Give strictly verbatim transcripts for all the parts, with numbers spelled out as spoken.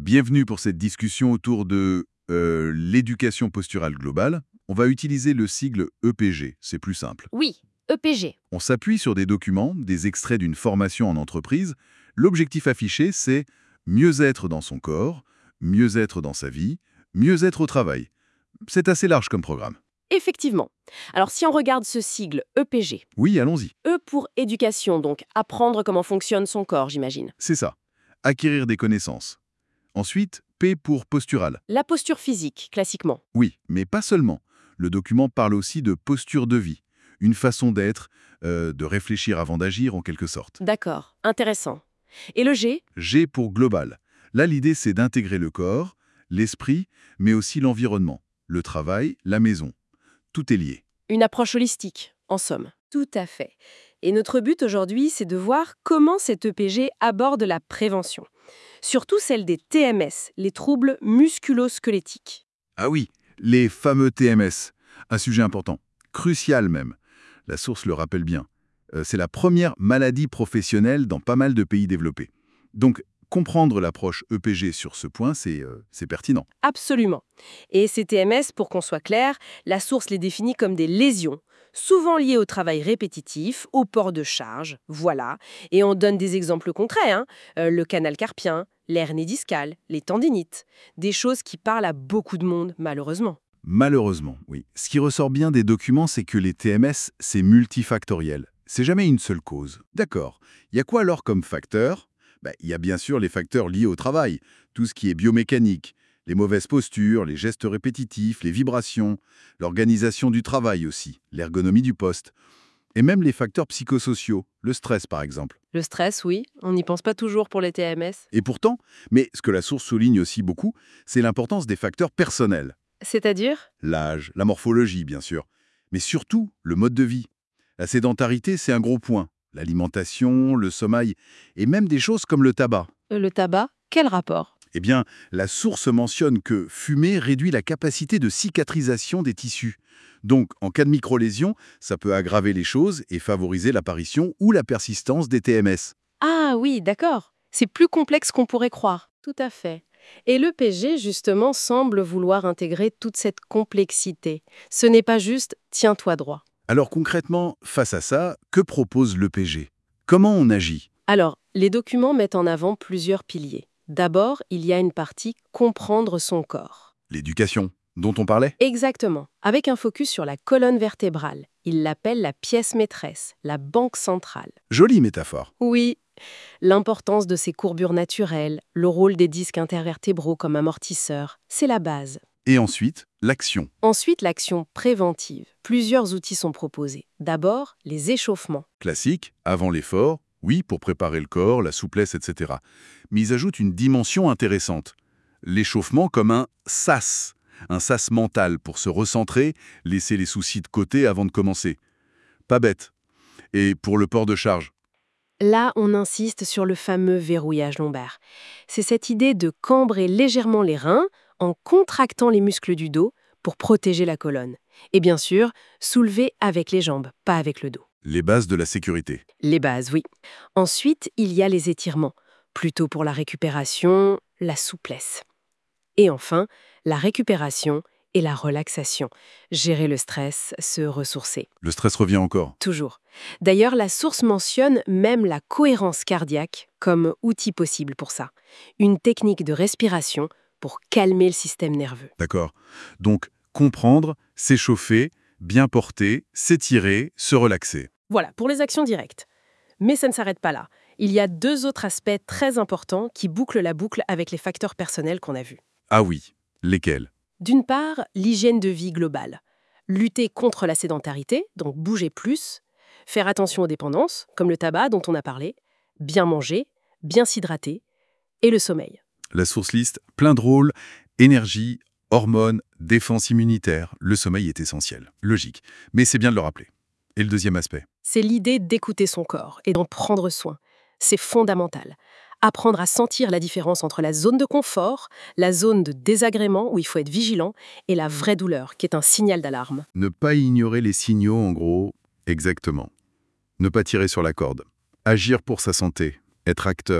Bienvenue pour cette discussion autour de euh, l'éducation posturale globale. On va utiliser le sigle E P G, c'est plus simple. Oui, E P G. On s'appuie sur des documents, des extraits d'une formation en entreprise. L'objectif affiché, c'est mieux être dans son corps, mieux être dans sa vie, mieux être au travail. C'est assez large comme programme. Effectivement. Alors si on regarde ce sigle E P G, Oui, allons-y. E pour éducation, donc apprendre comment fonctionne son corps, j'imagine. C'est ça. Acquérir des connaissances. Ensuite, P pour postural. La posture physique, classiquement. Oui, mais pas seulement. Le document parle aussi de posture de vie, une façon d'être, euh, de réfléchir avant d'agir en quelque sorte. D'accord, intéressant. Et le G? G pour global. Là, l'idée, c'est d'intégrer le corps, l'esprit, mais aussi l'environnement, le travail, la maison. Tout est lié. Une approche holistique, en somme. Tout à fait. Et notre but aujourd'hui, c'est de voir comment cet E P G aborde la prévention. Surtout celle des T M S, les troubles musculo-squelettiques. Ah oui, les fameux T M S. Un sujet important, crucial même. La source le rappelle bien. Euh, c'est la première maladie professionnelle dans pas mal de pays développés. Donc, comprendre l'approche E P G sur ce point, c'est euh, c'est pertinent. Absolument. Et ces T M S, pour qu'on soit clair, la source les définit comme des lésions, souvent liées au travail répétitif, au port de charge, voilà. Et on donne des exemples concrets, hein. Euh, le canal carpien, l'hernie discale, les tendinites. Des choses qui parlent à beaucoup de monde, malheureusement. Malheureusement, oui. Ce qui ressort bien des documents, c'est que les T M S, c'est multifactoriel. C'est jamais une seule cause. D'accord. Il y a quoi alors comme facteurs? Ben, il y a bien sûr les facteurs liés au travail, tout ce qui est biomécanique, les mauvaises postures, les gestes répétitifs, les vibrations, l'organisation du travail aussi, l'ergonomie du poste, et même les facteurs psychosociaux, le stress par exemple. Le stress, oui, on n'y pense pas toujours pour les T M S. Et pourtant, mais ce que la source souligne aussi beaucoup, c'est l'importance des facteurs personnels. C'est-à-dire? L'âge, la morphologie, bien sûr, mais surtout le mode de vie. La sédentarité, c'est un gros point. L'alimentation, le sommeil, et même des choses comme le tabac. Euh, Le tabac, quel rapport? Eh bien, la source mentionne que fumer réduit la capacité de cicatrisation des tissus. Donc, en cas de microlésion, ça peut aggraver les choses et favoriser l'apparition ou la persistance des T M S. Ah oui, d'accord. C'est plus complexe qu'on pourrait croire. Tout à fait. Et l'E P G, justement, semble vouloir intégrer toute cette complexité. Ce n'est pas juste « tiens-toi droit ». Alors concrètement, face à ça, que propose l'E P G? Comment on agit? Alors, les documents mettent en avant plusieurs piliers. D'abord, il y a une partie « comprendre son corps ». L'éducation, dont on parlait? Exactement, avec un focus sur la colonne vertébrale. Il l'appelle la pièce maîtresse, la banque centrale. Jolie métaphore. Oui, l'importance de ces courbures naturelles, le rôle des disques intervertébraux comme amortisseurs, c'est la base. Et ensuite, l'action. Ensuite, l'action préventive. Plusieurs outils sont proposés. D'abord, les échauffements. Classique, avant l'effort, oui, pour préparer le corps, la souplesse, et cetera. Mais ils ajoutent une dimension intéressante. L'échauffement comme un sas, un sas mental pour se recentrer, laisser les soucis de côté avant de commencer. Pas bête. Et pour le port de charge? Là, on insiste sur le fameux verrouillage lombaire. C'est cette idée de cambrer légèrement les reins en contractant les muscles du dos pour protéger la colonne. Et bien sûr, soulever avec les jambes, pas avec le dos. Les bases de la sécurité. Les bases, oui. Ensuite, il y a les étirements, plutôt pour la récupération, la souplesse. Et enfin, la récupération et la relaxation. Gérer le stress, se ressourcer. Le stress revient encore. Toujours. D'ailleurs, la source mentionne même la cohérence cardiaque comme outil possible pour ça. Une technique de respiration pour calmer le système nerveux. D'accord. Donc, comprendre, s'échauffer, bien porter, s'étirer, se relaxer. Voilà, pour les actions directes. Mais ça ne s'arrête pas là. Il y a deux autres aspects très importants qui bouclent la boucle avec les facteurs personnels qu'on a vus. Ah oui, lesquels? D'une part, l'hygiène de vie globale. Lutter contre la sédentarité, donc bouger plus, faire attention aux dépendances, comme le tabac dont on a parlé, bien manger, bien s'hydrater, et le sommeil. La source liste plein de rôles, énergie, hormones, défense immunitaire. Le sommeil est essentiel. Logique. Mais c'est bien de le rappeler. Et le deuxième aspect? C'est l'idée d'écouter son corps et d'en prendre soin. C'est fondamental. Apprendre à sentir la différence entre la zone de confort, la zone de désagrément où il faut être vigilant, et la vraie douleur, qui est un signal d'alarme. Ne pas ignorer les signaux, en gros. Exactement. Ne pas tirer sur la corde. Agir pour sa santé. Être acteur.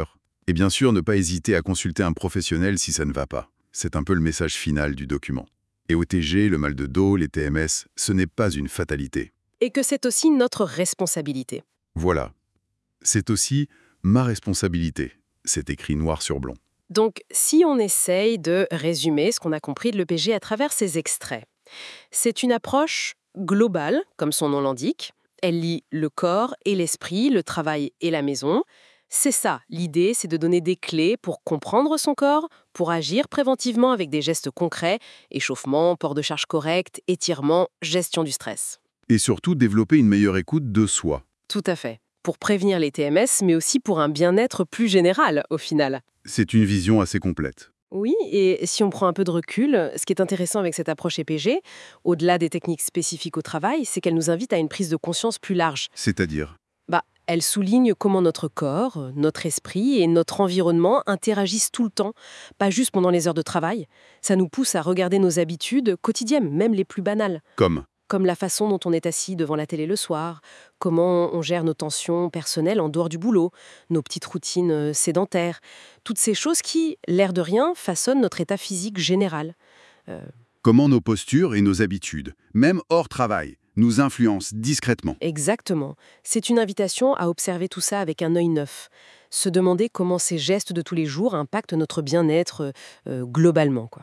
Et bien sûr, ne pas hésiter à consulter un professionnel si ça ne va pas. C'est un peu le message final du document. Et au T G, le mal de dos, les T M S, ce n'est pas une fatalité. Et que c'est aussi notre responsabilité. Voilà. C'est aussi ma responsabilité. C'est écrit noir sur blanc. Donc, si on essaye de résumer ce qu'on a compris de l'E P G à travers ces extraits, c'est une approche globale, comme son nom l'indique. Elle lie le corps et l'esprit, le travail et la maison. C'est ça, l'idée, c'est de donner des clés pour comprendre son corps, pour agir préventivement avec des gestes concrets, échauffement, port de charge correct, étirement, gestion du stress. Et surtout, développer une meilleure écoute de soi. Tout à fait. Pour prévenir les T M S, mais aussi pour un bien-être plus général, au final. C'est une vision assez complète. Oui, et si on prend un peu de recul, ce qui est intéressant avec cette approche E P G, au-delà des techniques spécifiques au travail, c'est qu'elle nous invite à une prise de conscience plus large. C'est-à-dire, Bah, elle souligne comment notre corps, notre esprit et notre environnement interagissent tout le temps, pas juste pendant les heures de travail. Ça nous pousse à regarder nos habitudes quotidiennes, même les plus banales, comme comme la façon dont on est assis devant la télé le soir, comment on gère nos tensions personnelles en dehors du boulot, nos petites routines euh, sédentaires, toutes ces choses qui, l'air de rien, façonnent notre état physique général. Euh, comment nos postures et nos habitudes, même hors travail, nous influencent discrètement. exactement. C'est une invitation à observer tout ça avec un œil neuf. Se demander comment ces gestes de tous les jours impactent notre bien-être euh, euh, globalement, quoi.